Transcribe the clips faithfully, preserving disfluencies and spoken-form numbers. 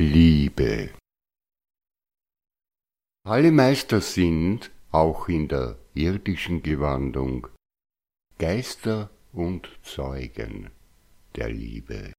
Liebe. Alle Meister sind, auch in der irdischen Gewandung, Geister und Zeugen der Liebe.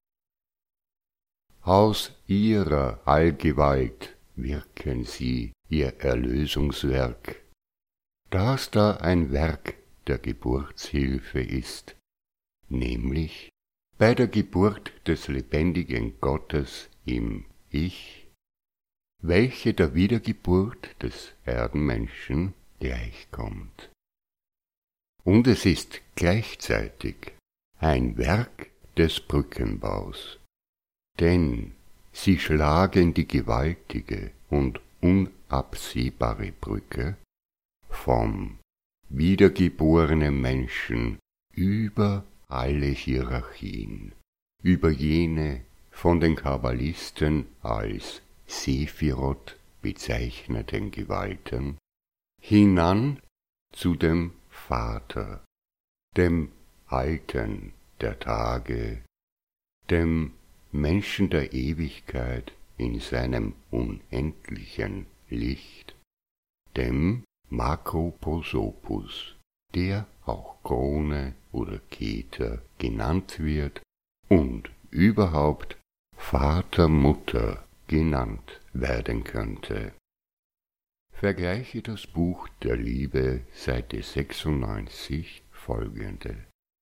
Aus ihrer Allgewalt wirken sie ihr Erlösungswerk, das da ein Werk der Geburtshilfe ist, nämlich bei der Geburt des lebendigen Gottes im Ich, welche der Wiedergeburt des Erdenmenschen gleichkommt. Und es ist gleichzeitig ein Werk des Brückenbaus, denn sie schlagen die gewaltige und unabsehbare Brücke vom wiedergeborenen Menschen über alle Hierarchien, über jene von den Kabbalisten als Sephiroth bezeichneten Gewalten, hinan zu dem Vater, dem Alten der Tage, dem Menschen der Ewigkeit in seinem unendlichen Licht, dem Makroposopus, der auch Krone oder Keter genannt wird und überhaupt Vater, Mutter genannt werden könnte. Vergleiche das Buch der Liebe, Seite sechsundneunzig, folgende.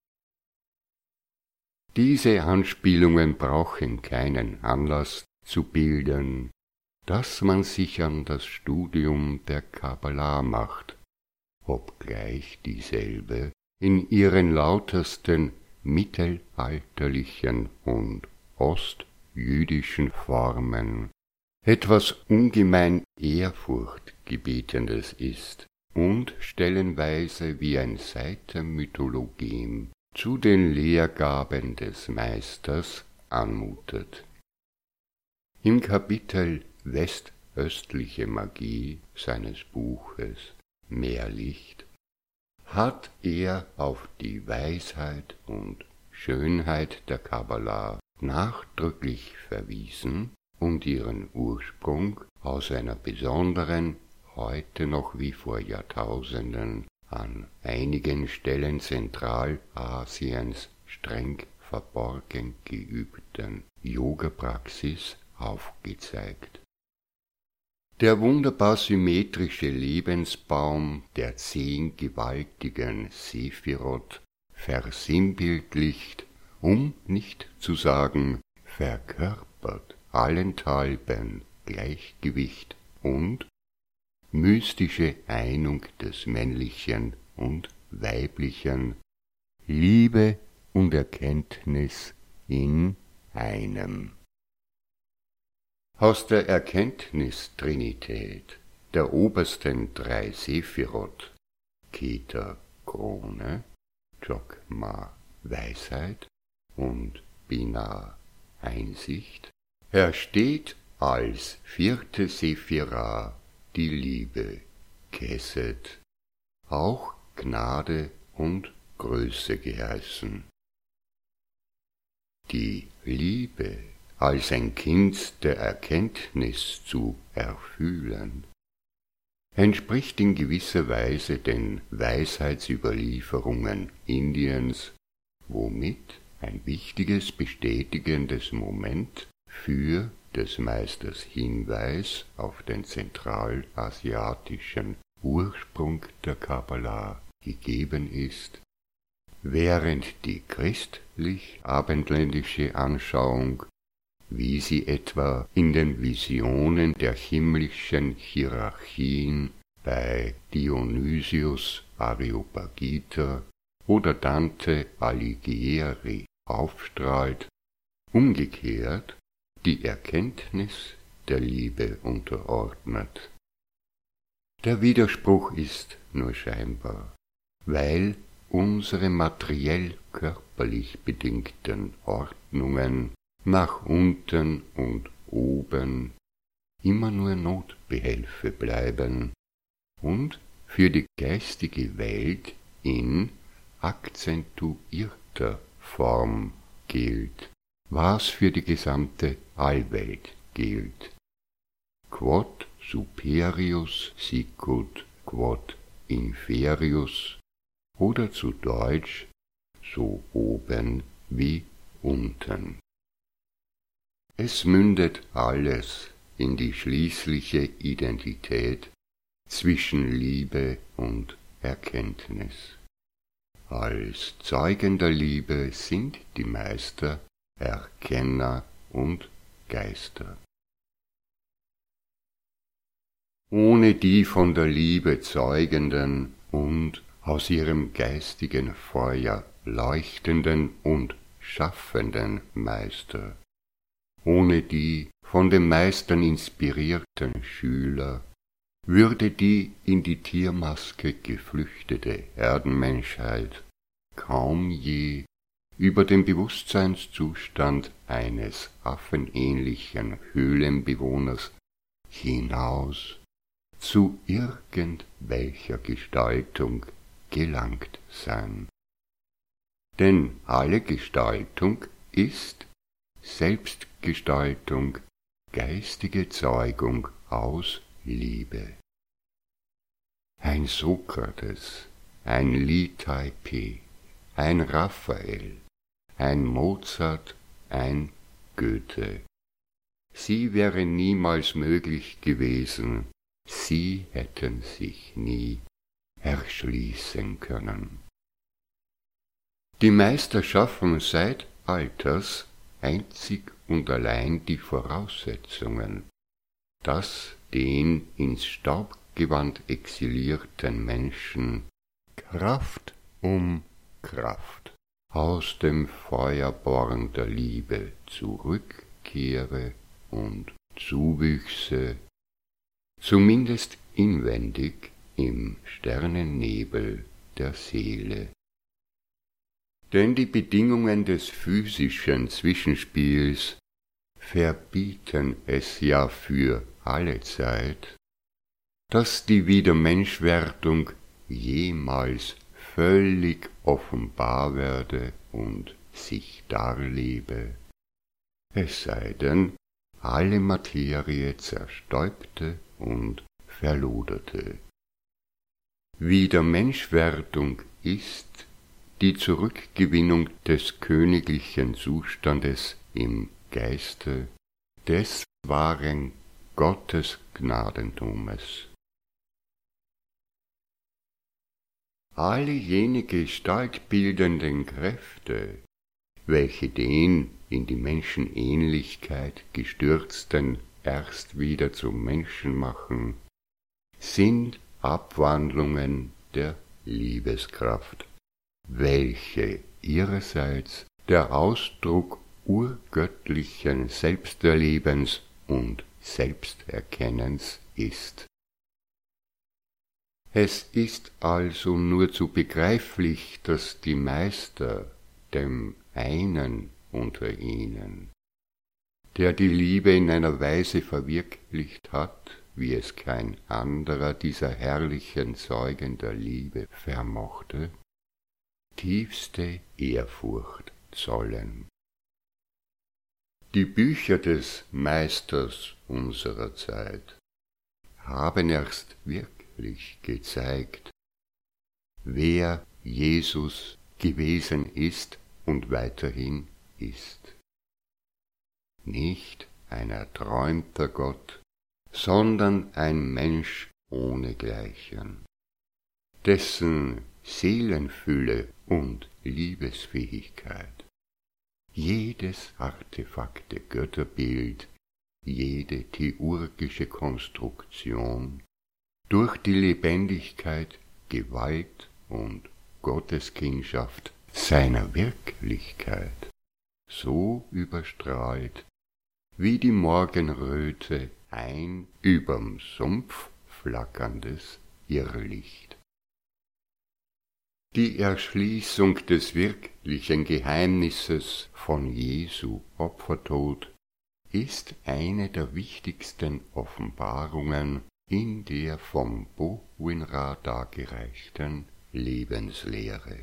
Diese Anspielungen brauchen keinen Anlass zu bilden, dass man sich an das Studium der Kabbala macht, obgleich dieselbe in ihren lautersten mittelalterlichen und ostjüdischen Formen etwas ungemein Ehrfurchtgebietendes ist und stellenweise wie ein Seitenmythologem zu den Lehrgaben des Meisters anmutet. Im Kapitel Westöstliche Magie seines Buches Mehr Licht hat er auf die Weisheit und Schönheit der Kabbala nachdrücklich verwiesen und ihren Ursprung aus einer besonderen, heute noch wie vor Jahrtausenden an einigen Stellen Zentralasiens streng verborgen geübten Yoga-Praxis aufgezeigt. Der wunderbar symmetrische Lebensbaum der zehn gewaltigen Sephiroth versinnbildlicht, um nicht zu sagen verkörpert, allenthalben Gleichgewicht und mystische Einung des Männlichen und Weiblichen, Liebe und Erkenntnis in einem. Aus der Erkenntnistrinität der obersten drei Sephiroth, Keter, Krone, Chokma, Weisheit und Binah, Einsicht, ersteht als vierte Sephira die Liebe, Chesed, auch Gnade und Größe geheißen. Die Liebe als ein Kind der Erkenntnis zu erfühlen, entspricht in gewisser Weise den Weisheitsüberlieferungen Indiens, womit ein wichtiges bestätigendes Moment für des Meisters Hinweis auf den zentralasiatischen Ursprung der Kabbala gegeben ist, während die christlich-abendländische Anschauung, wie sie etwa in den Visionen der himmlischen Hierarchien bei Dionysius Areopagita oder Dante Alighieri aufstrahlt, umgekehrt die Erkenntnis der Liebe unterordnet. Der Widerspruch ist nur scheinbar, weil unsere materiell körperlich bedingten Ordnungen nach unten und oben immer nur Notbehelfe bleiben und für die geistige Welt in akzentuierter Form gilt, was für die gesamte Allwelt gilt. Quod superius sicut quod inferius, oder zu Deutsch so oben wie unten. Es mündet alles in die schließliche Identität zwischen Liebe und Erkenntnis. Als Zeugen der Liebe sind die Meister Erkenner und Geister. Ohne die von der Liebe zeugenden und aus ihrem geistigen Feuer leuchtenden und schaffenden Meister, ohne die von den Meistern inspirierten Schüler, würde die in die Tiermaske geflüchtete Erdenmenschheit kaum je über den Bewusstseinszustand eines affenähnlichen Höhlenbewohners hinaus zu irgendwelcher Gestaltung gelangt sein. Denn alle Gestaltung ist Selbstgestaltung, geistige Zeugung aus Liebe. Ein Sokrates, ein Li Taipei, ein Raphael, ein Mozart, ein Goethe. Sie wäre niemals möglich gewesen, sie hätten sich nie erschließen können. Die Meister schaffen seit Alters einzig und allein die Voraussetzungen, dass den ins Staubgewand exilierten Menschen Kraft um Kraft aus dem Feuerborn der Liebe zurückkehre und zuwüchse, zumindest inwendig im Sternennebel der Seele. Denn die Bedingungen des physischen Zwischenspiels verbieten es ja für alle Zeit, dass die Wiedermenschwerdung jemals völlig offenbar werde und sich darlebe, es sei denn, alle Materie zerstäubte und verloderte. Wiedermenschwerdung ist die Zurückgewinnung des königlichen Zustandes im Geiste des wahren Gottesgnadentumes. Alle jene gestaltbildenden Kräfte, welche den in die Menschenähnlichkeit gestürzten erst wieder zum Menschen machen, sind Abwandlungen der Liebeskraft, welche ihrerseits der Ausdruck urgöttlichen Selbsterlebens und Selbsterkennens ist. Es ist also nur zu begreiflich, dass die Meister dem einen unter ihnen, der die Liebe in einer Weise verwirklicht hat, wie es kein anderer dieser herrlichen Zeugen der Liebe vermochte, tiefste Ehrfurcht zollen. Die Bücher des Meisters unserer Zeit haben erst wirklich gezeigt, wer Jesus gewesen ist und weiterhin ist. Nicht ein erträumter Gott, sondern ein Mensch ohnegleichen, dessen Seelenfülle und Liebesfähigkeit jedes artefakte Götterbild, jede theurgische Konstruktion durch die Lebendigkeit, Gewalt und Gotteskindschaft seiner Wirklichkeit so überstrahlt, wie die Morgenröte ein überm Sumpf flackerndes Irrlicht. Die Erschließung des wirklichen Geheimnisses von Jesu Opfertod ist eine der wichtigsten Offenbarungen in der vom Bowinra dargereichten Lebenslehre.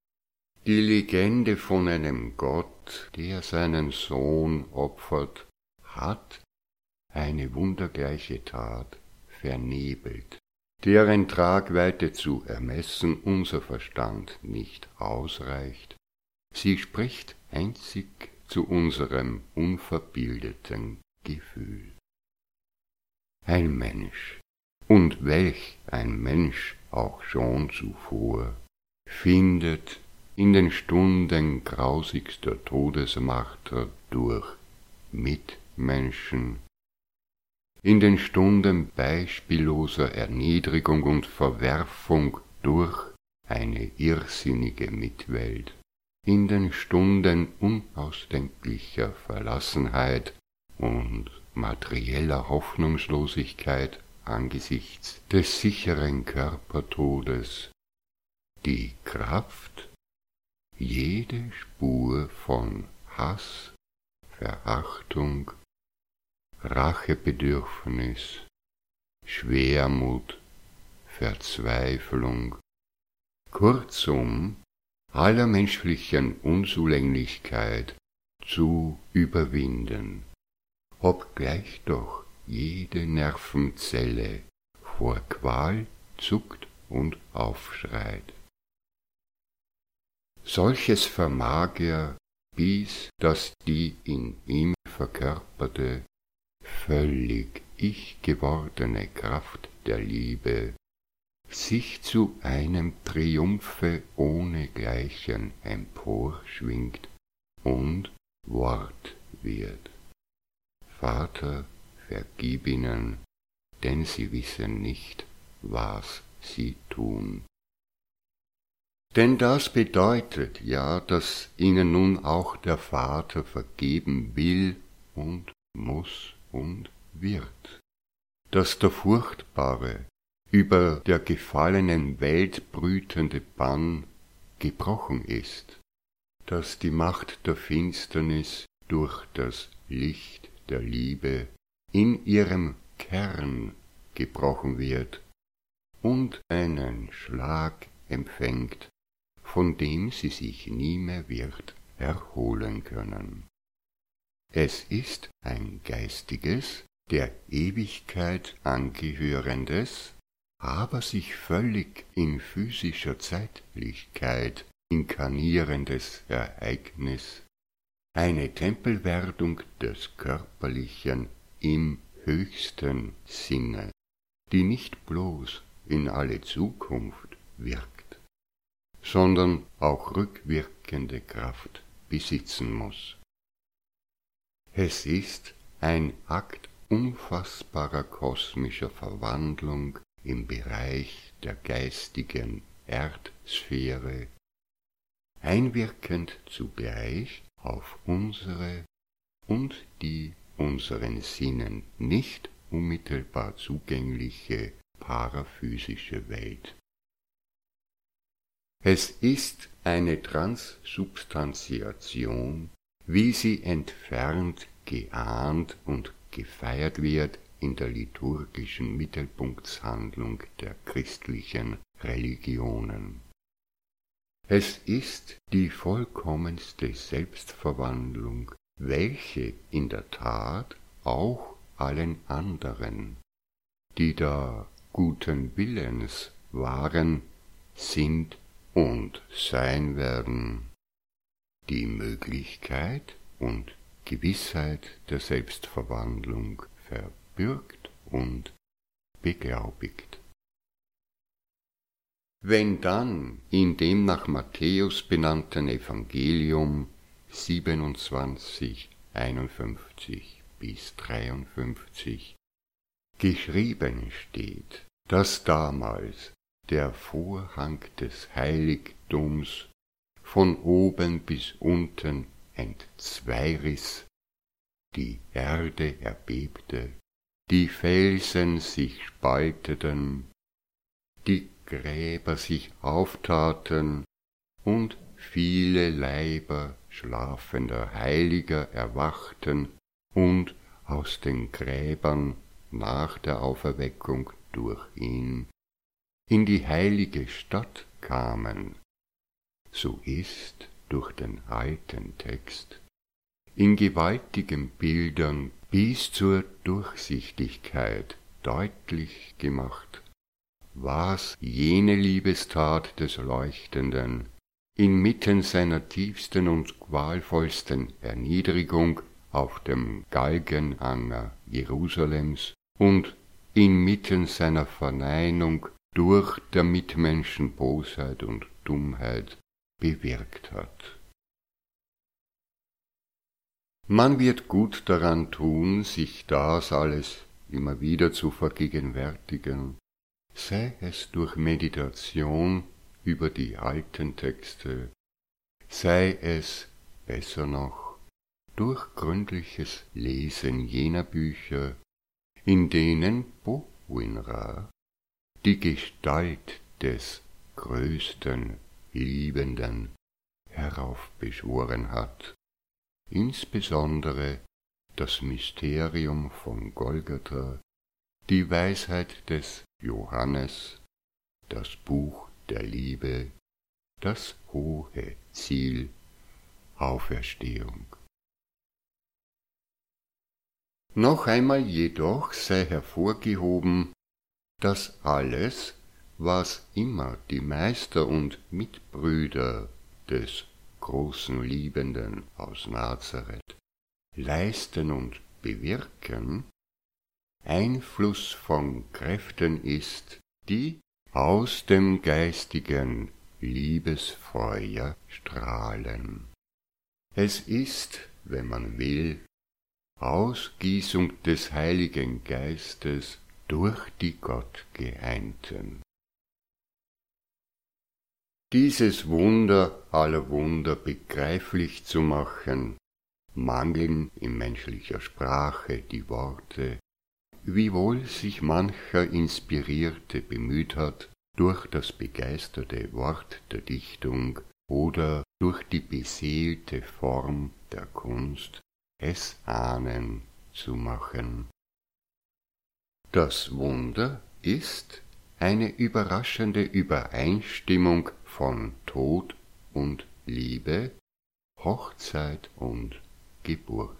Die Legende von einem Gott, der seinen Sohn opfert, hat eine wundergleiche Tat vernebelt, deren Tragweite zu ermessen unser Verstand nicht ausreicht. Sie spricht einzig zu unserem unverbildeten Gefühl. Ein Mensch, und welch ein Mensch auch schon zuvor, findet in den Stunden grausigster Todesmarter durch Mitmenschen, in den Stunden beispielloser Erniedrigung und Verwerfung durch eine irrsinnige Mitwelt, in den Stunden unausdenklicher Verlassenheit und materieller Hoffnungslosigkeit angesichts des sicheren Körpertodes, die Kraft, jede Spur von Hass, Verachtung, Rachebedürfnis, Schwermut, Verzweiflung, kurzum aller menschlichen Unzulänglichkeit zu überwinden, obgleich doch jede Nervenzelle vor Qual zuckt und aufschreit. Solches vermag er, bis dass die in ihm verkörperte, völlig ich gewordene Kraft der Liebe sich zu einem Triumphe ohnegleichen emporschwingt und Wort wird. Vater, vergib ihnen, denn sie wissen nicht, was sie tun. Denn das bedeutet ja, dass ihnen nun auch der Vater vergeben will und muss und wird, dass der furchtbare, über der gefallenen Welt brütende Bann gebrochen ist, dass die Macht der Finsternis durch das Licht der Liebe in ihrem Kern gebrochen wird und einen Schlag empfängt, von dem sie sich nie mehr wird erholen können. Es ist ein geistiges, der Ewigkeit angehörendes, aber sich völlig in physischer Zeitlichkeit inkarnierendes Ereignis, eine Tempelwerdung des Körperlichen im höchsten Sinne, die nicht bloß in alle Zukunft wirkt, sondern auch rückwirkende Kraft besitzen muss. Es ist ein Akt unfassbarer kosmischer Verwandlung im Bereich der geistigen Erdsphäre, einwirkend zugleich auf unsere und die unseren Sinnen nicht unmittelbar zugängliche paraphysische Welt. Es ist eine Transsubstantiation, wie sie entfernt, geahnt und gefeiert wird in der liturgischen Mittelpunktshandlung der christlichen Religionen. Es ist die vollkommenste Selbstverwandlung, welche in der Tat auch allen anderen, die da guten Willens waren, sind und sein werden, die Möglichkeit und Gewissheit der Selbstverwandlung verbürgt und beglaubigt. Wenn dann in dem nach Matthäus benannten Evangelium siebenundzwanzig, einundfünfzig bis dreiundfünfzig geschrieben steht, dass damals der Vorhang des Heiligtums von oben bis unten entzweiriss, die Erde erbebte, die Felsen sich spalteten, die Gräber sich auftaten und viele Leiber schlafender Heiliger erwachten und aus den Gräbern nach der Auferweckung durch ihn in die heilige Stadt kamen, so ist durch den alten Text in gewaltigen Bildern bis zur Durchsichtigkeit deutlich gemacht, was jene Liebestat des Leuchtenden inmitten seiner tiefsten und qualvollsten Erniedrigung auf dem Galgenanger Jerusalems und inmitten seiner Verneinung durch der Mitmenschen Bosheit und Dummheit bewirkt hat. Man wird gut daran tun, sich das alles immer wieder zu vergegenwärtigen, sei es durch Meditation über die alten Texte, sei es, besser noch, durch gründliches Lesen jener Bücher, in denen Bowinrah die Gestalt des größten Liebenden heraufbeschworen hat, insbesondere das Mysterium von Golgatha, die Weisheit des Johannes, das Buch der Liebe, das hohe Ziel, Auferstehung. Noch einmal jedoch sei hervorgehoben, dass alles, was immer die Meister und Mitbrüder des großen Liebenden aus Nazareth leisten und bewirken, Einfluss von Kräften ist, die aus dem geistigen Liebesfeuer strahlen. Es ist, wenn man will, Ausgießung des Heiligen Geistes durch die Gottgeeinten. Dieses Wunder aller Wunder begreiflich zu machen, mangeln in menschlicher Sprache die Worte, wiewohl sich mancher Inspirierte bemüht hat, durch das begeisterte Wort der Dichtung oder durch die beseelte Form der Kunst es ahnen zu machen. Das Wunder ist eine überraschende Übereinstimmung von Tod und Liebe, Hochzeit und Geburt.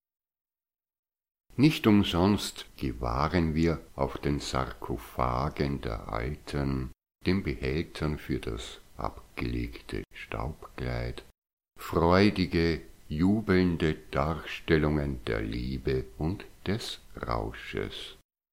Nicht umsonst gewahren wir auf den Sarkophagen der Alten, den Behältern für das abgelegte Staubkleid, freudige, jubelnde Darstellungen der Liebe und des Rausches.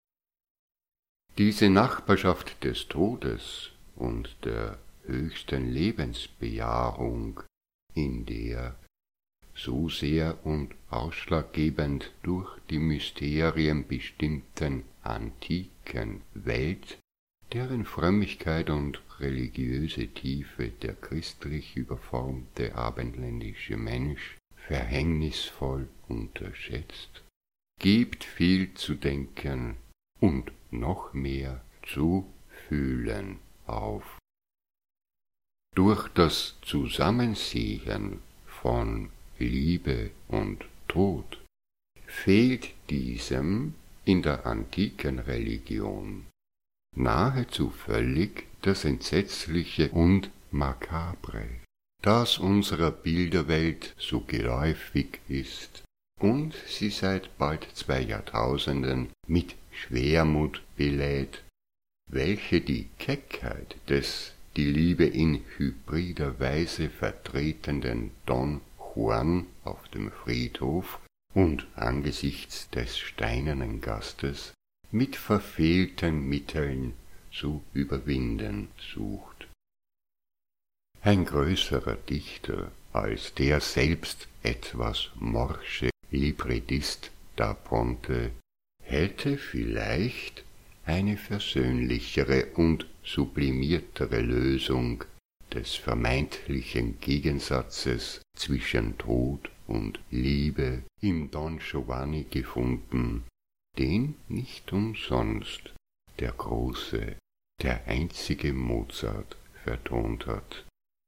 Diese Nachbarschaft des Todes und der höchsten Lebensbejahung, in der so sehr und ausschlaggebend durch die Mysterien bestimmten antiken Welt, deren Frömmigkeit und religiöse Tiefe der christlich überformte abendländische Mensch verhängnisvoll unterschätzt, gibt viel zu denken und noch mehr zu fühlen auf. Durch das Zusammensehen von Liebe und Tod fehlt diesem in der antiken Religion nahezu völlig das Entsetzliche und Makabre, das unserer Bilderwelt so geläufig ist und sie seit bald zwei Jahrtausenden mit Schwermut belädt, welche die Keckheit des die Liebe in hybrider Weise vertretenden Don Juan auf dem Friedhof und angesichts des steinernen Gastes mit verfehlten Mitteln zu überwinden sucht. Ein größerer Dichter als der selbst etwas morsche Librettist da Ponte hätte vielleicht eine versöhnlichere und sublimiertere Lösung des vermeintlichen Gegensatzes zwischen Tod und Liebe im Don Giovanni gefunden, den nicht umsonst der große, der einzige Mozart vertont hat.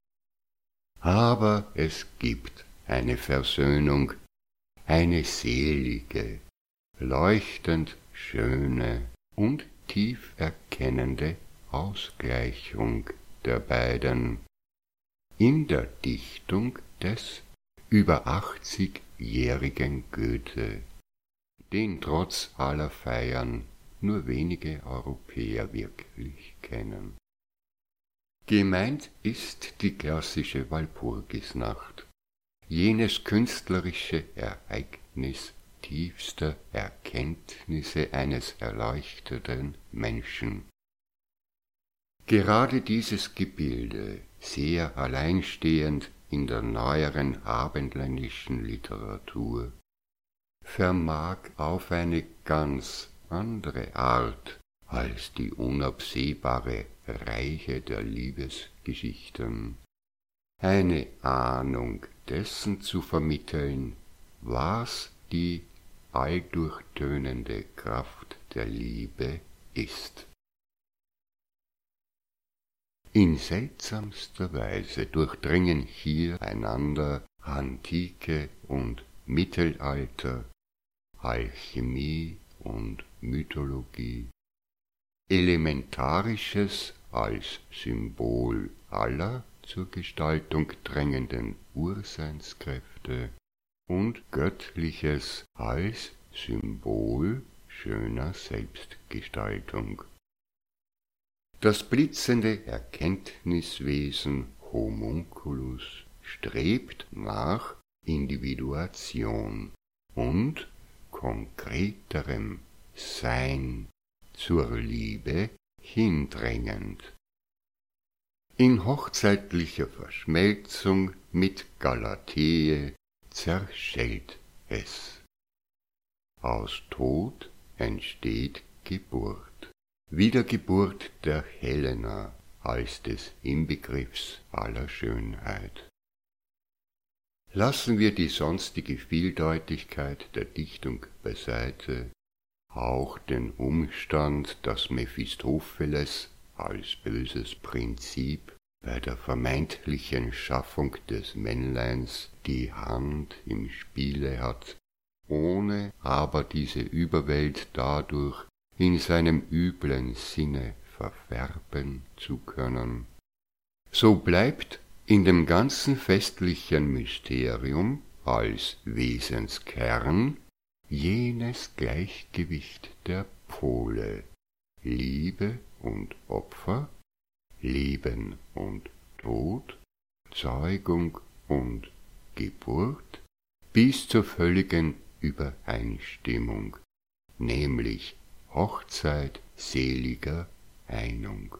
Aber es gibt eine Versöhnung, eine selige, leuchtend schöne und tief erkennende Ausgleichung der beiden in der Dichtung des über achtzigjährigen Goethe, den trotz aller Feiern nur wenige Europäer wirklich kennen. Gemeint ist die klassische Walpurgisnacht, jenes künstlerische Ereignis tiefster Erkenntnisse eines erleuchteten Menschen. Gerade dieses Gebilde, sehr alleinstehend in der neueren abendländischen Literatur, vermag auf eine ganz andere Art als die unabsehbare Reiche der Liebesgeschichten eine Ahnung dessen zu vermitteln, was die alldurchtönende Kraft der Liebe ist. In seltsamster Weise durchdringen hier einander Antike und Mittelalter, Alchemie und Mythologie, Elementarisches als Symbol aller zur Gestaltung drängenden Urseinskräfte und Göttliches als Symbol schöner Selbstgestaltung. Das blitzende Erkenntniswesen Homunculus strebt nach Individuation und konkreterem Sein zur Liebe hindrängend. In hochzeitlicher Verschmelzung mit Galatee zerschellt es. Aus Tod entsteht Geburt. Wiedergeburt der Helena als des Inbegriffs aller Schönheit. Lassen wir die sonstige Vieldeutigkeit der Dichtung beiseite, auch den Umstand, dass Mephistopheles als böses Prinzip bei der vermeintlichen Schaffung des Männleins die Hand im Spiele hat, ohne aber diese Überwelt dadurch in seinem üblen Sinne verfärben zu können. So bleibt in dem ganzen festlichen Mysterium als Wesenskern jenes Gleichgewicht der Pole, Liebe und Opfer, Leben und Tod, Zeugung und Geburt, bis zur völligen Übereinstimmung, nämlich Hochzeit seliger Einung.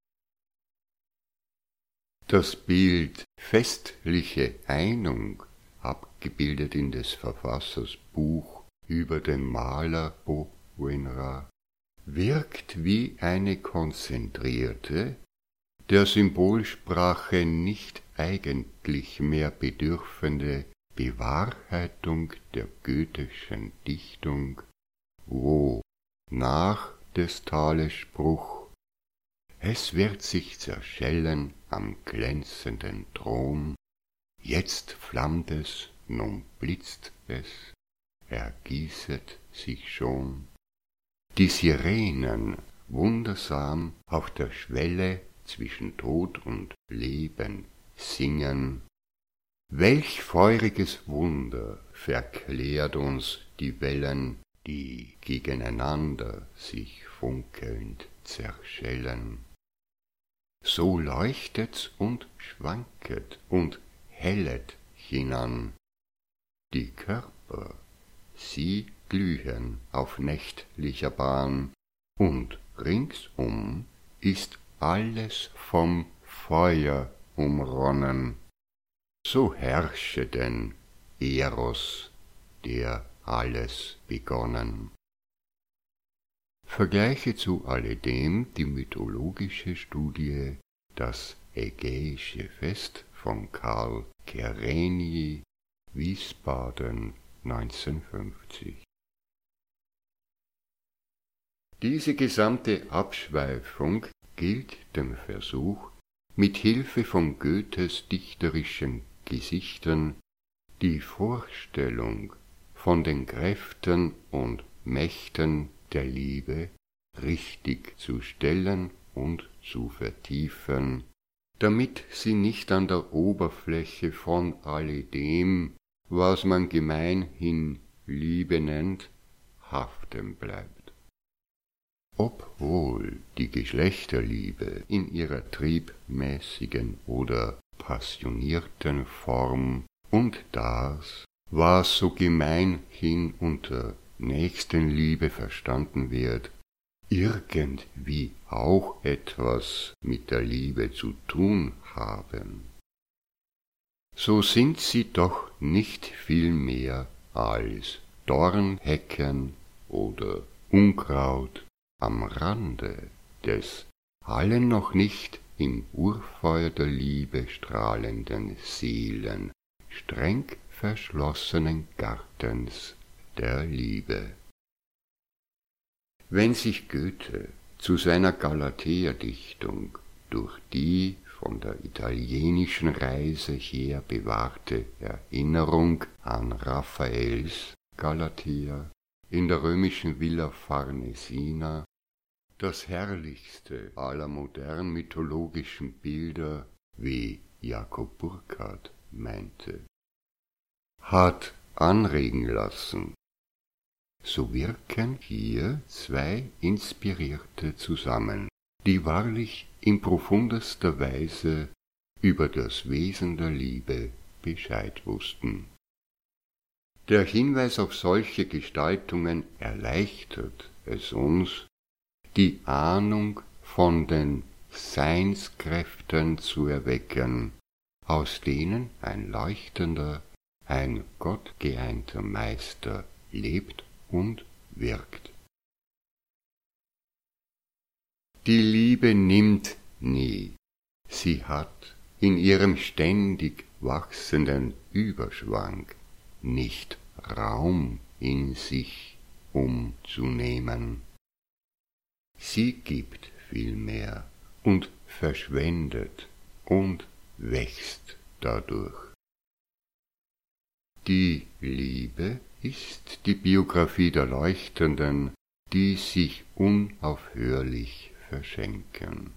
Das Bild festliche Einung, abgebildet in des Verfassers Buch über den Maler Boveinra, wirkt wie eine konzentrierte, der Symbolsprache nicht eigentlich mehr bedürfende Bewahrheitung der goetheschen Dichtung, wo nach des Thales Spruch es wird sich zerschellen am glänzenden Thron, jetzt flammt es, nun blitzt es, ergießet sich schon. Die Sirenen wundersam auf der Schwelle zwischen Tod und Leben singen. Welch feuriges Wunder verklärt uns die Wellen, die gegeneinander sich funkelnd zerschellen. So leuchtet's und schwanket und hellet hinan. Die Körper, sie glühen auf nächtlicher Bahn, und ringsum ist alles vom Feuer umronnen. So herrsche denn Eros, der alles begonnen. Vergleiche zu alledem die mythologische Studie Das Ägäische Fest von Karl Kerényi, Wiesbaden neunzehnhundertfünfzig. Diese gesamte Abschweifung gilt dem Versuch, mit Hilfe von Goethes dichterischen Gesichtern die Vorstellung von den Kräften und Mächten der Liebe richtig zu stellen und zu vertiefen, damit sie nicht an der Oberfläche von alledem, was man gemeinhin Liebe nennt, haften bleibt. Obwohl die Geschlechterliebe in ihrer triebmäßigen oder passionierten Form und das, was so gemeinhin unter Nächstenliebe verstanden wird, irgendwie auch etwas mit der Liebe zu tun haben, so sind sie doch nicht viel mehr als Dornhecken oder Unkraut am Rande des allen noch nicht im Urfeuer der Liebe strahlenden Seelen streng verschlossenen Gartens der Liebe. Wenn sich Goethe zu seiner Galatea-Dichtung durch die von der italienischen Reise her bewahrte Erinnerung an Raffaels Galatea in der römischen Villa Farnesina, das herrlichste aller modern mythologischen Bilder, wie Jakob Burckhardt meinte, hat anregen lassen, so wirken hier zwei Inspirierte zusammen, die wahrlich in profundester Weise über das Wesen der Liebe Bescheid wussten. Der Hinweis auf solche Gestaltungen erleichtert es uns, die Ahnung von den Seinskräften zu erwecken, aus denen ein leuchtender, ein gottgeeinter Meister lebt und wirkt. Die Liebe nimmt nie, sie hat in ihrem ständig wachsenden Überschwang nicht Raum in sich, um zu nehmen. Sie gibt vielmehr und verschwendet und wächst dadurch. Die Liebe ist die Biografie der Leuchtenden, die sich unaufhörlich verschenken.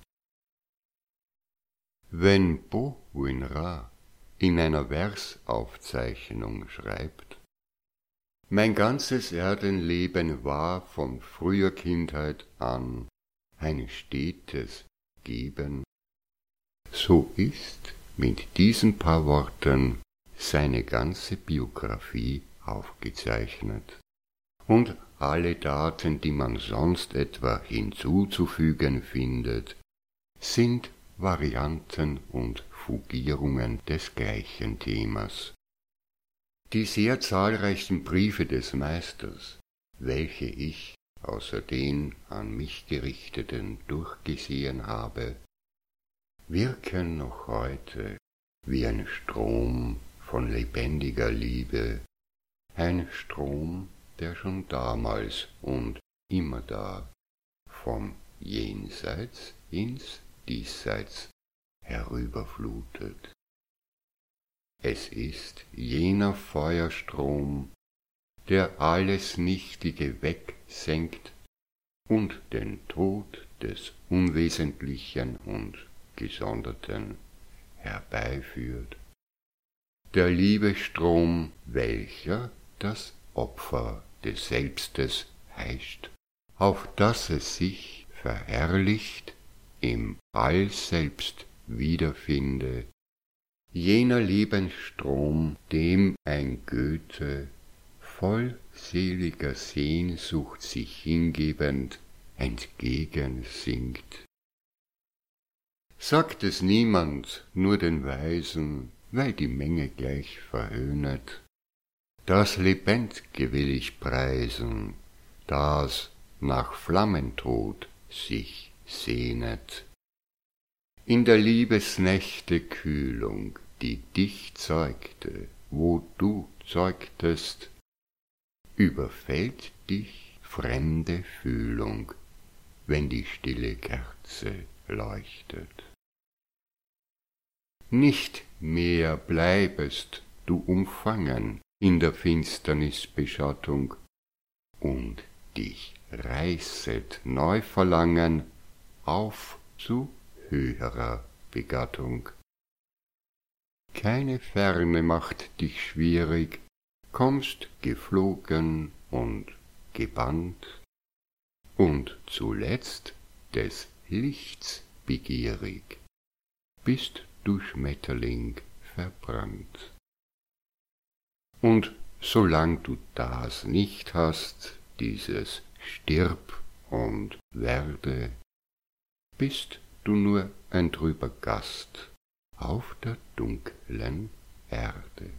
Wenn Bauwinrah in einer Versaufzeichnung schreibt: Mein ganzes Erdenleben war von früher Kindheit an ein stetes Geben, so ist mit diesen paar Worten seine ganze Biografie aufgezeichnet, und alle Daten, die man sonst etwa hinzuzufügen findet, sind Varianten und Fugierungen des gleichen Themas. Die sehr zahlreichen Briefe des Meisters, welche ich außer den an mich gerichteten durchgesehen habe, wirken noch heute wie ein Strom von lebendiger Liebe, ein Strom, der schon damals und immerdar vom Jenseits ins Diesseits herüberflutet. Es ist jener Feuerstrom, der alles Nichtige wegsenkt und den Tod des Unwesentlichen und Gesonderten herbeiführt. Der Liebestrom, welcher das Opfer des Selbstes heischt, auf das es sich verherrlicht im Allselbst wiederfinde, jener Lebensstrom, dem ein Goethe voll seliger Sehnsucht sich hingebend entgegensingt. Sagt es niemand, nur den Weisen, weil die Menge gleich verhöhnet: Das Lebendge will ich preisen, das nach Flammentod sich sehnet. In der Liebesnächte Kühlung, die dich zeugte, wo du zeugtest, überfällt dich fremde Fühlung, wenn die stille Kerze leuchtet. Nicht mehr bleibest du umfangen in der Finsternisbeschattung, und dich reißet Neuverlangen auf zu höherer Begattung. Keine Ferne macht dich schwierig, kommst geflogen und gebannt und zuletzt des Lichts begierig, bist du Schmetterling verbrannt. Und solang du das nicht hast, dieses Stirb und werde, bist du nur ein trüber Gast auf der dunklen Erde.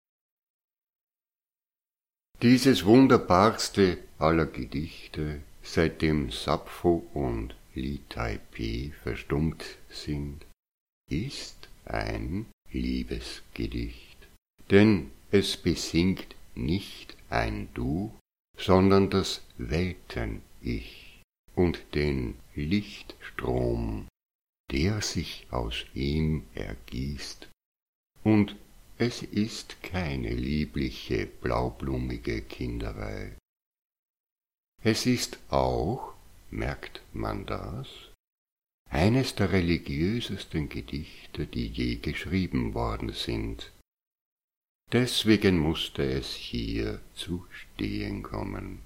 Dieses wunderbarste aller Gedichte, seitdem Sappho und Li Taipei verstummt sind, ist ein Liebesgedicht. Denn es besingt nicht ein Du, sondern das Welten-Ich und den Lichtstrom, der sich aus ihm ergießt, und es ist keine liebliche, blaublumige Kinderei. Es ist auch, merkt man das, eines der religiösesten Gedichte, die je geschrieben worden sind. Deswegen musste es hier zu stehen kommen.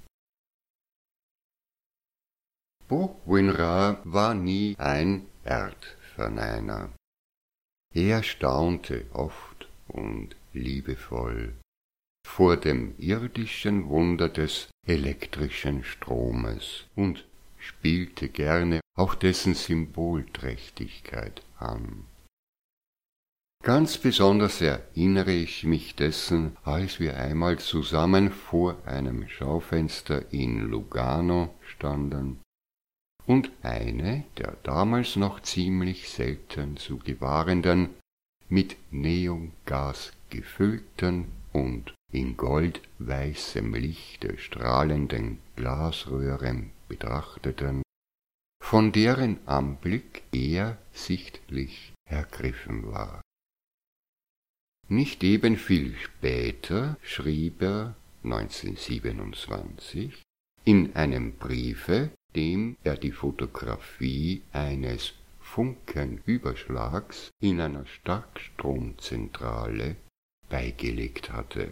Bo Win-ra war nie ein Erdverneiner. Er staunte oft und liebevoll vor dem irdischen Wunder des elektrischen Stromes und spielte gerne auf dessen Symbolträchtigkeit an. Ganz besonders erinnere ich mich dessen, als wir einmal zusammen vor einem Schaufenster in Lugano standen und eine der damals noch ziemlich selten zu gewahrenden, mit Neongas gefüllten und in goldweißem Lichte strahlenden Glasröhren betrachteten, von deren Anblick er sichtlich ergriffen war. Nicht eben viel später schrieb er neunzehnhundertsiebenundzwanzig in einem Briefe, dem er die Fotografie eines Funkenüberschlags in einer Starkstromzentrale beigelegt hatte.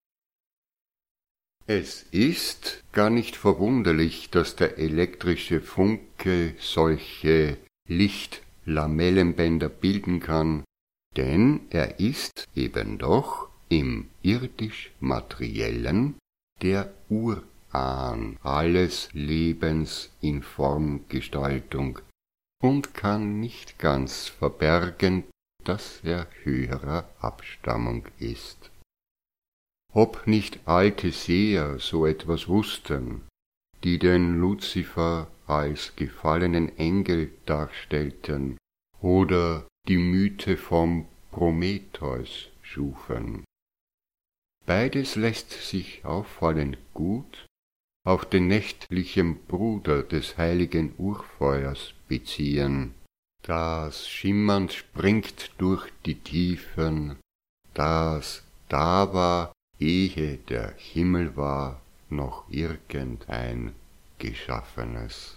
Es ist gar nicht verwunderlich, dass der elektrische Funke solche Lichtlamellenbänder bilden kann, denn er ist eben doch im irdisch-materiellen der Urahn alles Lebens in Formgestaltung und kann nicht ganz verbergen, dass er höherer Abstammung ist. Ob nicht alte Seher so etwas wussten, die den Luzifer als gefallenen Engel darstellten oder die Mythe vom Prometheus schufen. Beides lässt sich auffallend gut auf den nächtlichen Bruder des heiligen Urfeuers beziehen, das schimmernd springt durch die Tiefen, das da war, ehe der Himmel war, noch irgendein Geschaffenes.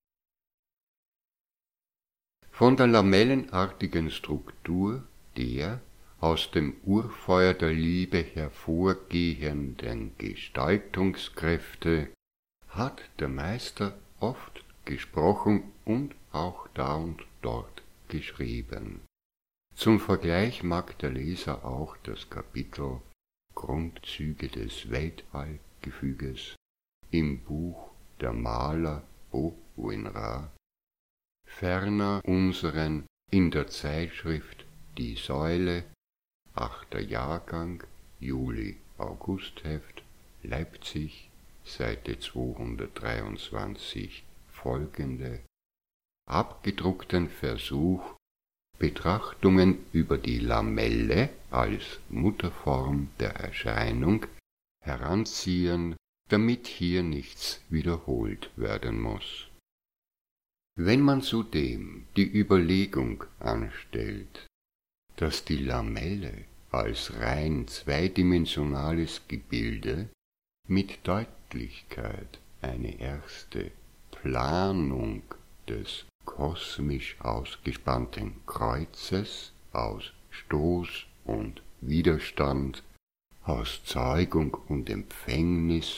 Von der lamellenartigen Struktur der aus dem Urfeuer der Liebe hervorgehenden Gestaltungskräfte hat der Meister oft gesprochen und auch da und dort geschrieben. Zum Vergleich mag der Leser auch das Kapitel Grundzüge des Weltallgefüges im Buch Der Maler Bo Win-ra, ferner unseren in der Zeitschrift Die Säule, achter Jahrgang, Juli-August-Heft, Leipzig, Seite zweihundertdreiundzwanzig folgende, abgedruckten Versuch, Betrachtungen über die Lamelle als Mutterform der Erscheinung heranziehen, damit hier nichts wiederholt werden muss. Wenn man zudem die Überlegung anstellt, dass die Lamelle als rein zweidimensionales Gebilde mit Deutlichkeit eine erste Planung des kosmisch ausgespannten Kreuzes aus Stoß und Widerstand, aus Zeugung und Empfängnis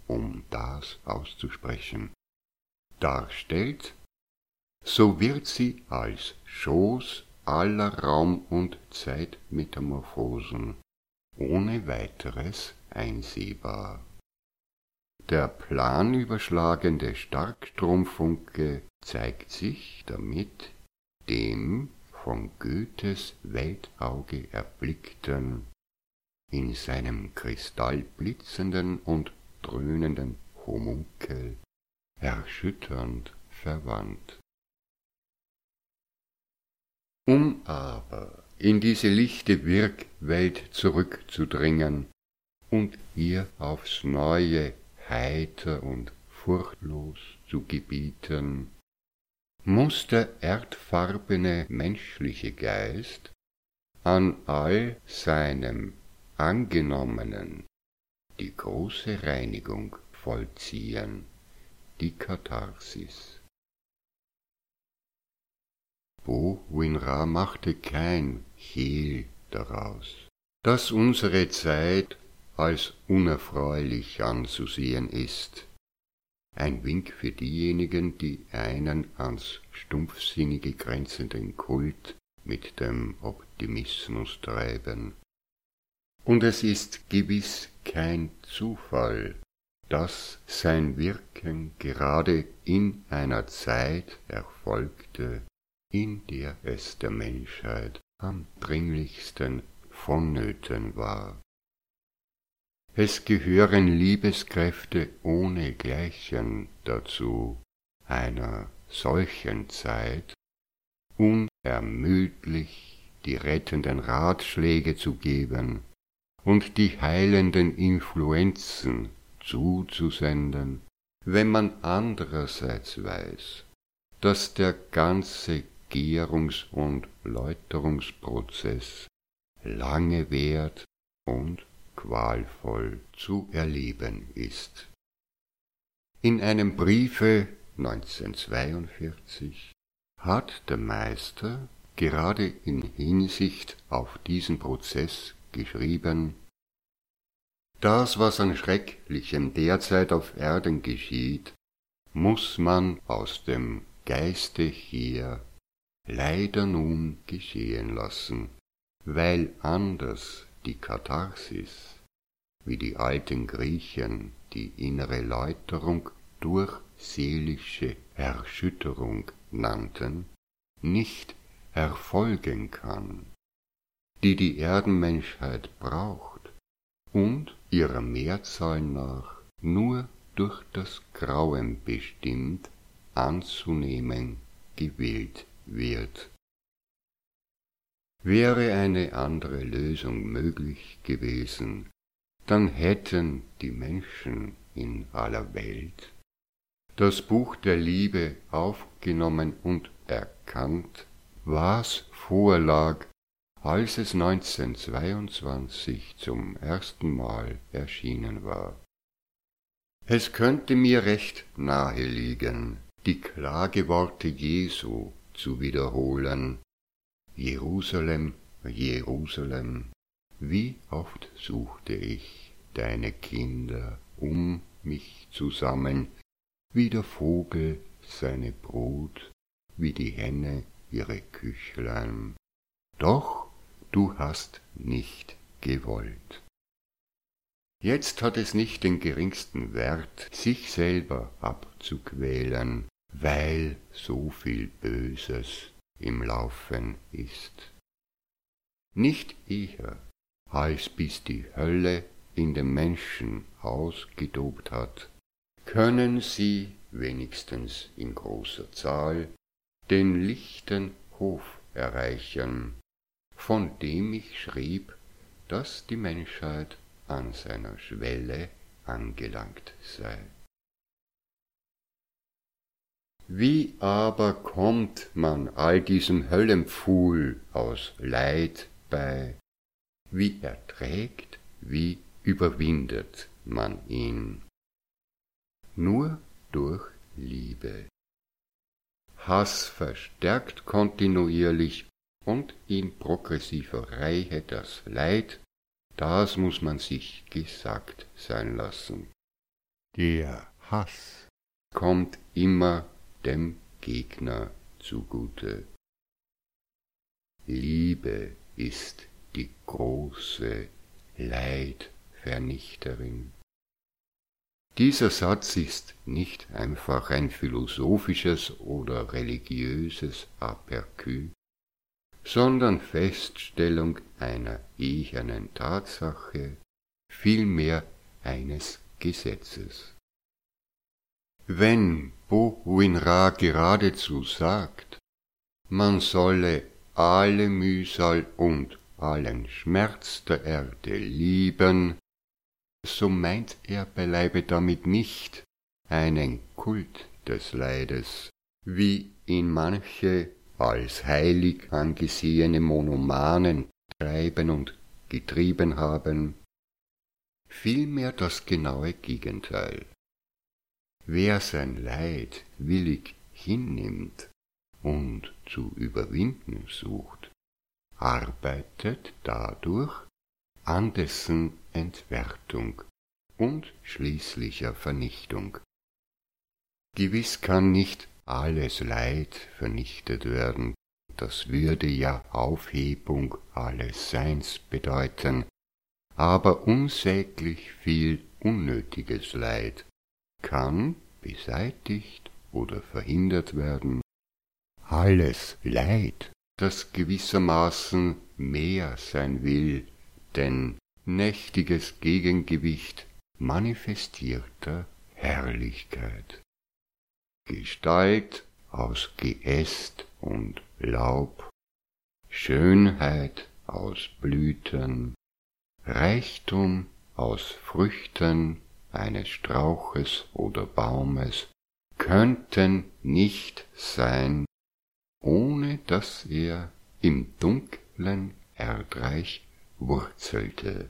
um das auszusprechen, darstellt, so wird sie als Schoß aller Raum- und Zeitmetamorphosen ohne weiteres einsehbar. Der planüberschlagende Starkstromfunke zeigt sich damit dem von Goethes Weltauge erblickten, in seinem kristallblitzenden und dröhnenden Homunkel erschütternd verwandt. Um aber in diese lichte Wirkwelt zurückzudringen und ihr aufs Neue heiter und furchtlos zu gebieten, muß der erdfarbene menschliche Geist an all seinem Angenommenen die große Reinigung vollziehen, die Katharsis. Bowinrah machte kein Hehl daraus, dass unsere Zeit als unerfreulich anzusehen ist. Ein Wink für diejenigen, die einen ans Stumpfsinnige grenzenden Kult mit dem Optimismus treiben. Und es ist gewiss kein Zufall, dass sein Wirken gerade in einer Zeit erfolgte, in der es der Menschheit am dringlichsten vonnöten war. Es gehören Liebeskräfte ohnegleichen dazu, einer solchen Zeit unermüdlich die rettenden Ratschläge zu geben und die heilenden Influenzen zuzusenden, wenn man andererseits weiß, dass der ganze Gärungs- und Läuterungsprozess lange währt und qualvoll zu erleben ist. In einem Briefe neunzehnhundertzweiundvierzig hat der Meister gerade in Hinsicht auf diesen Prozess geschrieben: Das, was an Schrecklichem derzeit auf Erden geschieht, muß man aus dem Geiste her leider nun geschehen lassen, weil anders die Katharsis, wie die alten Griechen die innere Läuterung durch seelische Erschütterung nannten, nicht erfolgen kann, die die Erdenmenschheit braucht und ihrer Mehrzahl nach nur durch das Grauen bestimmt anzunehmen gewählt wird. Wäre eine andere Lösung möglich gewesen, dann hätten die Menschen in aller Welt das Buch der Liebe aufgenommen und erkannt, was vorlag, als es neunzehnhundertzweiundzwanzig zum ersten Mal erschienen war. Es könnte mir recht nahe liegen, die Klageworte Jesu zu wiederholen: Jerusalem, Jerusalem, wie oft suchte ich deine Kinder um mich zu sammeln, wie der Vogel seine Brut, wie die Henne ihre Küchlein. Doch du hast nicht gewollt. Jetzt hat es nicht den geringsten Wert, sich selber abzuquälen, weil so viel Böses im Laufen ist. Nicht eher, als bis die Hölle in dem Menschen ausgetobt hat, können sie, wenigstens in großer Zahl, den lichten Hof erreichen, von dem ich schrieb, dass die Menschheit an seiner Schwelle angelangt sei. Wie aber kommt man all diesem Höllenpfuhl aus Leid bei? Wie erträgt, wie überwindet man ihn? Nur durch Liebe. Hass verstärkt kontinuierlich und in progressiver Reihe das Leid, das muß man sich gesagt sein lassen. Der Hass kommt immer dem Gegner zugute. Liebe ist die große Leidvernichterin. Dieser Satz ist nicht einfach ein philosophisches oder religiöses Aperçu, sondern Feststellung einer ehernen Tatsache, vielmehr eines Gesetzes. Wenn Bauhinra geradezu sagt, man solle alle Mühsal und allen Schmerz der Erde lieben, so meint er beileibe damit nicht einen Kult des Leides, wie ihn manche als heilig angesehene Monomanen treiben und getrieben haben, vielmehr das genaue Gegenteil. Wer sein Leid willig hinnimmt und zu überwinden sucht, arbeitet dadurch an dessen Entwertung und schließlicher Vernichtung. Gewiss kann nicht alles Leid vernichtet werden, das würde ja Aufhebung alles Seins bedeuten, aber unsäglich viel unnötiges Leid kann beseitigt oder verhindert werden. Alles Leid, das gewissermaßen mehr sein will, denn nächtiges Gegengewicht manifestierter Herrlichkeit. Gestalt aus Geäst und Laub, Schönheit aus Blüten, Reichtum aus Früchten eines Strauches oder Baumes könnten nicht sein, ohne dass er im dunklen Erdreich wurzelte.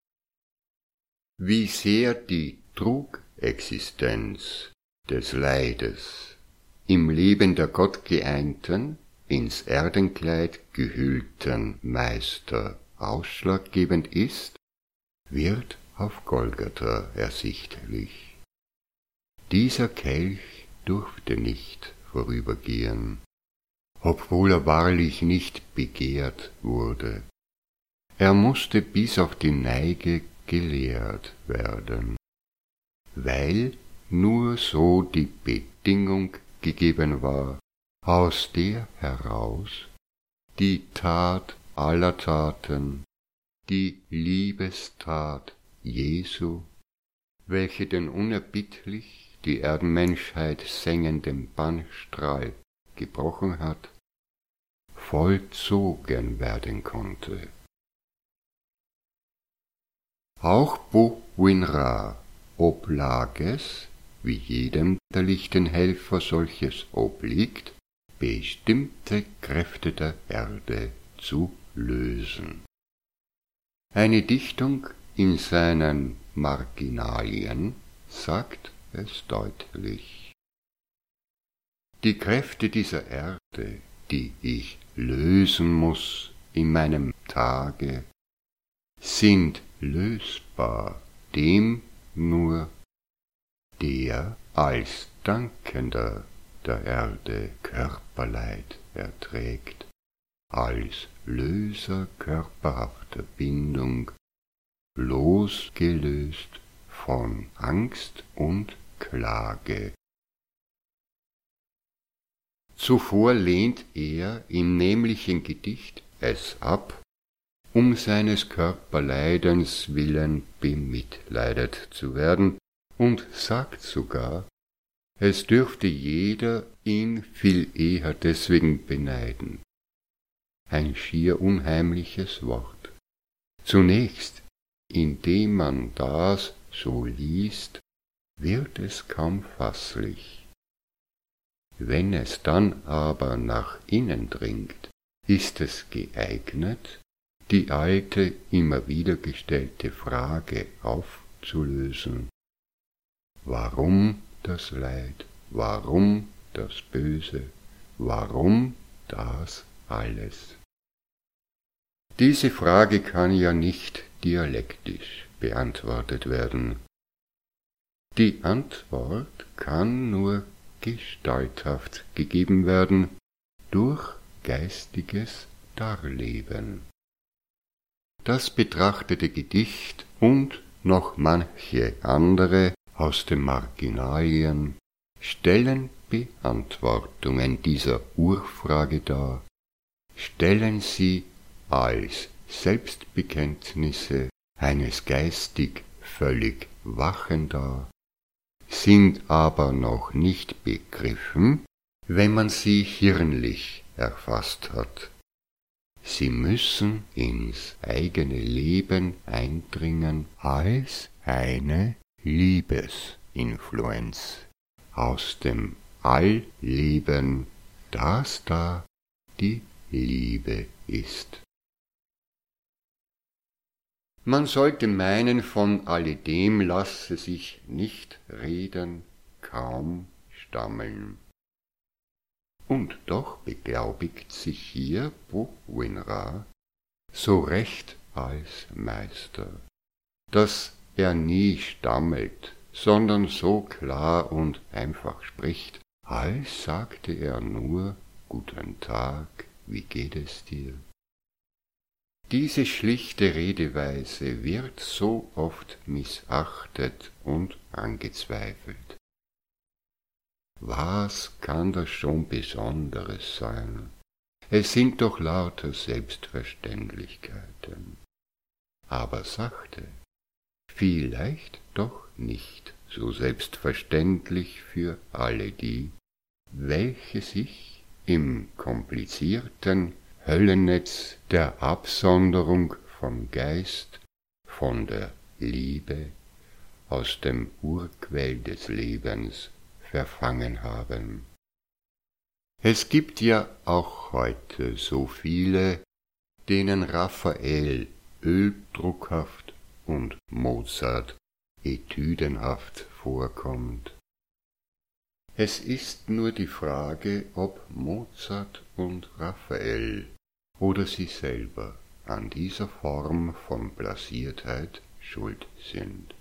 Wie sehr die Trugexistenz des Leides im Leben der Gottgeeinten, ins Erdenkleid gehüllten Meister ausschlaggebend ist, wird auf Golgatha ersichtlich. Dieser Kelch durfte nicht vorübergehen, obwohl er wahrlich nicht begehrt wurde. Er musste bis auf die Neige geleert werden, weil nur so die Bedingung gegeben war, aus der heraus die Tat aller Taten, die Liebestat Jesu, welche den unerbittlich die Erdenmenschheit sengenden Bannstrahl gebrochen hat, vollzogen werden konnte. Auch Bauhinra oblag es, wie jedem der lichten Helfer solches obliegt, bestimmte Kräfte der Erde zu lösen. Eine Dichtung in seinen Marginalien sagt es deutlich. Die Kräfte dieser Erde, die ich lösen muß in meinem Tage, sind lösbar dem nur, der als Dankender der Erde Körperleid erträgt, als Löser körperhafter Bindung, losgelöst von Angst und Klage. Zuvor lehnt er im nämlichen Gedicht es ab, um seines Körperleidens willen bemitleidet zu werden, und sagt sogar, es dürfte jeder ihn viel eher deswegen beneiden. Ein schier unheimliches Wort. Zunächst, indem man das so liest, wird es kaum fasslich. Wenn es dann aber nach innen dringt, ist es geeignet, die alte, immer wieder gestellte Frage aufzulösen. Warum das Leid? Warum das Böse? Warum das alles? Diese Frage kann ja nicht dialektisch beantwortet werden. Die Antwort kann nur gestalthaft gegeben werden durch geistiges Darleben. Das betrachtete Gedicht und noch manche andere aus den Marginalien stellen Beantwortungen dieser Urfrage dar, stellen sie als Selbstbekenntnisse eines geistig völlig Wachen dar, sind aber noch nicht begriffen, wenn man sie hirnlich erfasst hat. Sie müssen ins eigene Leben eindringen als eine Liebesinfluenz aus dem Allleben, das da die Liebe ist. Man sollte meinen, von alledem lasse sich nicht reden, kaum stammeln. Und doch beglaubigt sich hier Bowinra so recht als Meister, dass er nie stammelt, sondern so klar und einfach spricht, als sagte er nur »Guten Tag, wie geht es dir?« Diese schlichte Redeweise wird so oft missachtet und angezweifelt. Was kann das schon Besonderes sein? Es sind doch lauter Selbstverständlichkeiten. Aber sachte, vielleicht doch nicht so selbstverständlich für alle die, welche sich im komplizierten Höllennetz der Absonderung vom Geist, von der Liebe, aus dem Urquell des Lebens verfangen haben. Es gibt ja auch heute so viele, denen Raphael öldruckhaft und Mozart etüdenhaft vorkommt. Es ist nur die Frage, ob Mozart und Raphael oder sie selber an dieser Form von Blasiertheit schuld sind.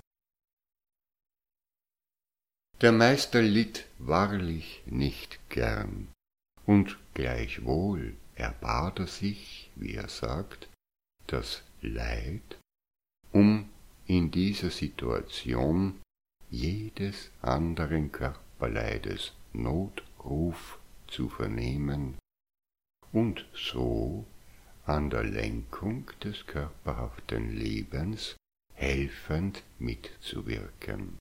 Der Meister litt wahrlich nicht gern, und gleichwohl erbat er sich, wie er sagt, das Leid, um in dieser Situation jedes anderen Körperleides Notruf zu vernehmen und so an der Lenkung des körperhaften Lebens helfend mitzuwirken.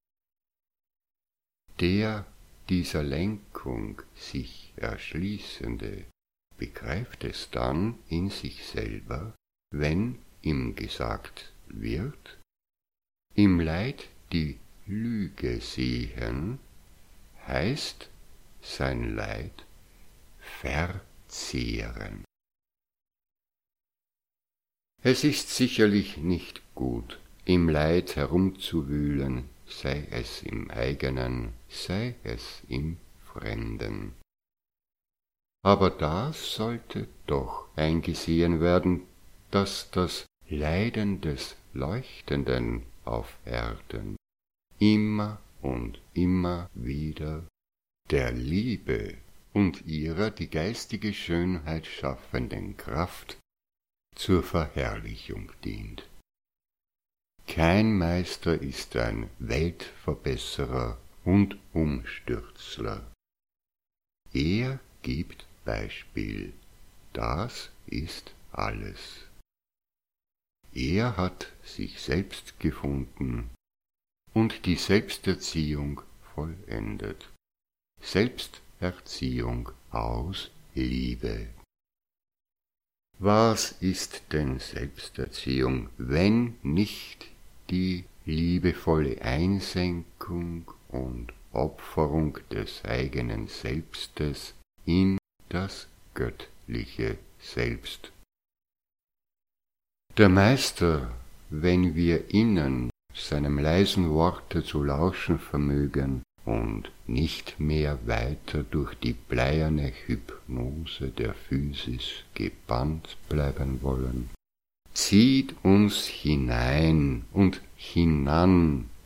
Der dieser Lenkung sich erschließende begreift es dann in sich selber, wenn ihm gesagt wird, im Leid die Lüge sehen, heißt sein Leid verzehren. Es ist sicherlich nicht gut, im Leid herumzuwühlen, sei es im eigenen, sei es im Fremden. Aber das sollte doch eingesehen werden, dass das Leiden des Leuchtenden auf Erden immer und immer wieder der Liebe und ihrer die geistige Schönheit schaffenden Kraft zur Verherrlichung dient. Kein Meister ist ein Weltverbesserer und Umstürzler. Er gibt Beispiel, das ist alles. Er hat sich selbst gefunden und die Selbsterziehung vollendet. Selbsterziehung aus Liebe. Was ist denn Selbsterziehung, wenn nicht die liebevolle Einsenkung und Opferung des eigenen Selbstes in das göttliche Selbst? Der Meister, wenn wir innen seinem leisen Worte zu lauschen vermögen und nicht mehr weiter durch die bleierne Hypnose der Physis gebannt bleiben wollen, zieht uns hinein und hinan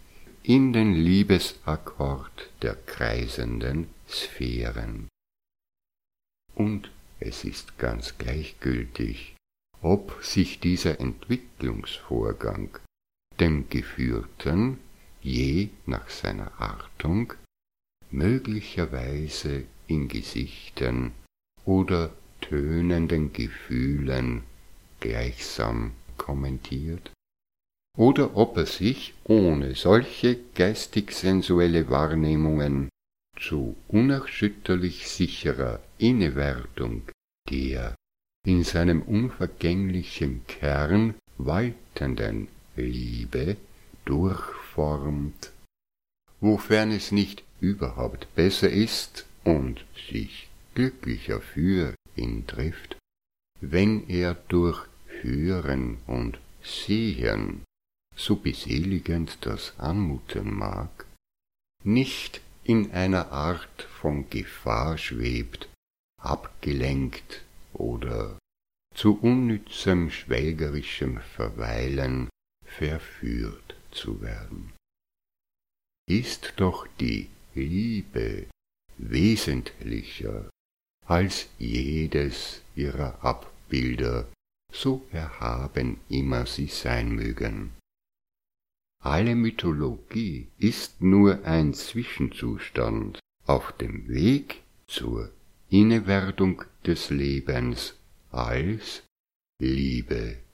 in den Liebesakkord der kreisenden Sphären. Und es ist ganz gleichgültig, ob sich dieser Entwicklungsvorgang dem Geführten je nach seiner Artung möglicherweise in Gesichtern oder tönenden Gefühlen gleichsam kommentiert, oder ob er sich ohne solche geistig-sensuelle Wahrnehmungen zu unerschütterlich sicherer Innewertung der in seinem unvergänglichen Kern waltenden Liebe durchformt, wofern es nicht überhaupt besser ist und sich glücklicher für ihn trifft, wenn er durch Hören und Sehen, so beseligend das anmuten mag, nicht in einer Art von Gefahr schwebt, abgelenkt oder zu unnützem schwelgerischem Verweilen verführt zu werden. Ist doch die Liebe wesentlicher als jedes ihrer Abbilder, so erhaben immer sie sein mögen. Alle Mythologie ist nur ein Zwischenzustand auf dem Weg zur Innewerdung des Lebens als Liebe.